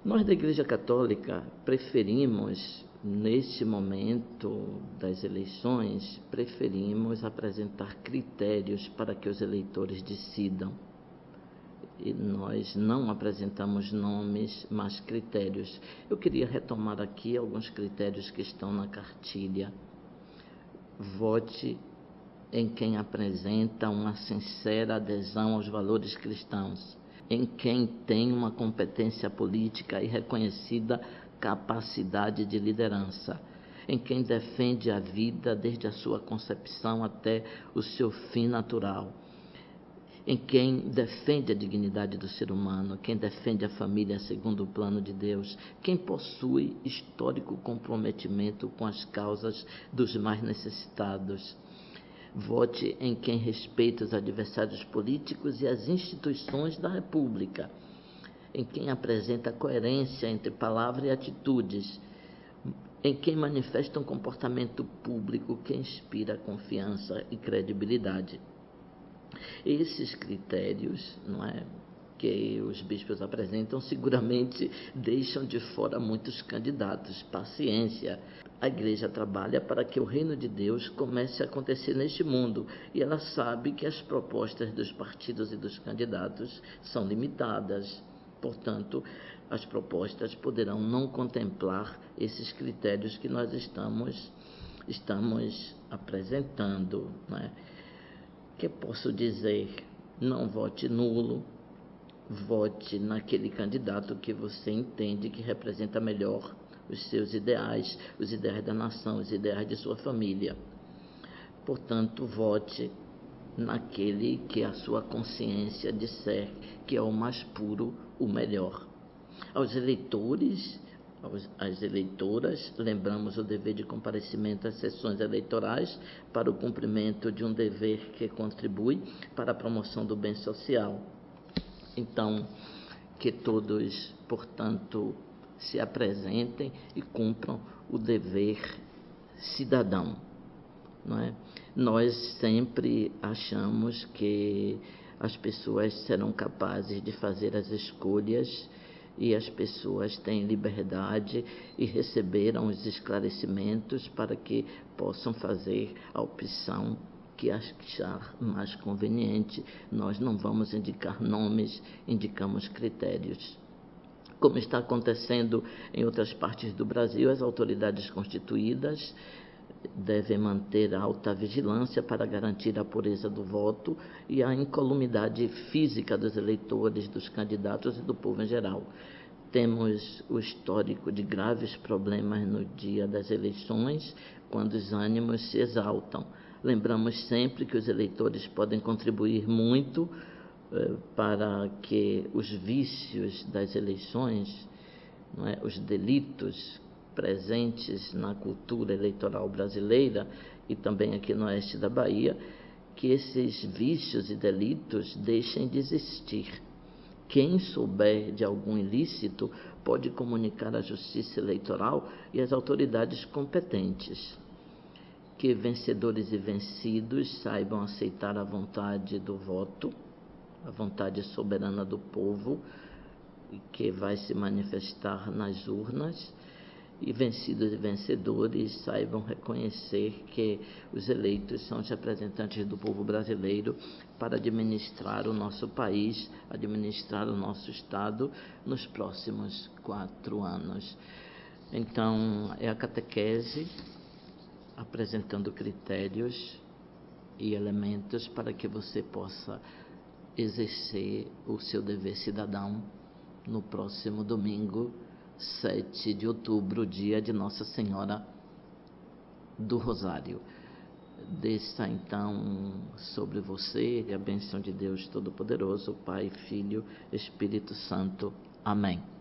Nós da Igreja Católica preferimos, neste momento das eleições, preferimos apresentar critérios para que os eleitores decidam. E nós não apresentamos nomes, mas critérios. Eu queria retomar aqui alguns critérios que estão na cartilha. Vote em quem apresenta uma sincera adesão aos valores cristãos, em quem tem uma competência política e reconhecida capacidade de liderança, em quem defende a vida desde a sua concepção até o seu fim natural, em quem defende a dignidade do ser humano, quem defende a família segundo o plano de Deus, quem possui histórico comprometimento com as causas dos mais necessitados. Vote em quem respeita os adversários políticos e as instituições da República, em quem apresenta coerência entre palavra e atitudes, em quem manifesta um comportamento público que inspira confiança e credibilidade. Esses critérios, que os bispos apresentam, seguramente deixam de fora muitos candidatos. Paciência. A Igreja trabalha para que o reino de Deus comece a acontecer neste mundo, e ela sabe que as propostas dos partidos e dos candidatos são limitadas. Portanto, as propostas poderão não contemplar esses critérios que nós estamos apresentando. Que posso dizer? Não vote nulo, vote naquele candidato que você entende que representa melhor os seus ideais, os ideais da nação, os ideais de sua família. Portanto, vote naquele que a sua consciência disser que é o mais puro, o melhor. Aos eleitores, às eleitoras, lembramos o dever de comparecimento às sessões eleitorais para o cumprimento de um dever que contribui para a promoção do bem social. Então, que todos, portanto, se apresentem e cumpram o dever cidadão. Nós sempre achamos que as pessoas serão capazes de fazer as escolhas e as pessoas têm liberdade e receberam os esclarecimentos para que possam fazer a opção que achar mais conveniente. Nós não vamos indicar nomes, indicamos critérios. Como está acontecendo em outras partes do Brasil, as autoridades constituídas devem manter alta vigilância para garantir a pureza do voto e a incolumidade física dos eleitores, dos candidatos e do povo em geral. Temos o histórico de graves problemas no dia das eleições, quando os ânimos se exaltam. Lembramos sempre que os eleitores podem contribuir muito para que os vícios das eleições, os delitos presentes na cultura eleitoral brasileira e também aqui no oeste da Bahia, que esses vícios e delitos deixem de existir. Quem souber de algum ilícito pode comunicar à Justiça Eleitoral e às autoridades competentes. Que vencedores e vencidos saibam aceitar a vontade do voto, a vontade soberana do povo, que vai se manifestar nas urnas, e vencidos e vencedores saibam reconhecer que os eleitos são os representantes do povo brasileiro para administrar o nosso país, administrar o nosso Estado nos próximos 4 anos. Então, é a catequese apresentando critérios e elementos para que você possa exercer o seu dever cidadão no próximo domingo, 7 de outubro, dia de Nossa Senhora do Rosário. Desça então sobre você a bênção de Deus Todo-Poderoso, Pai, Filho, Espírito Santo. Amém.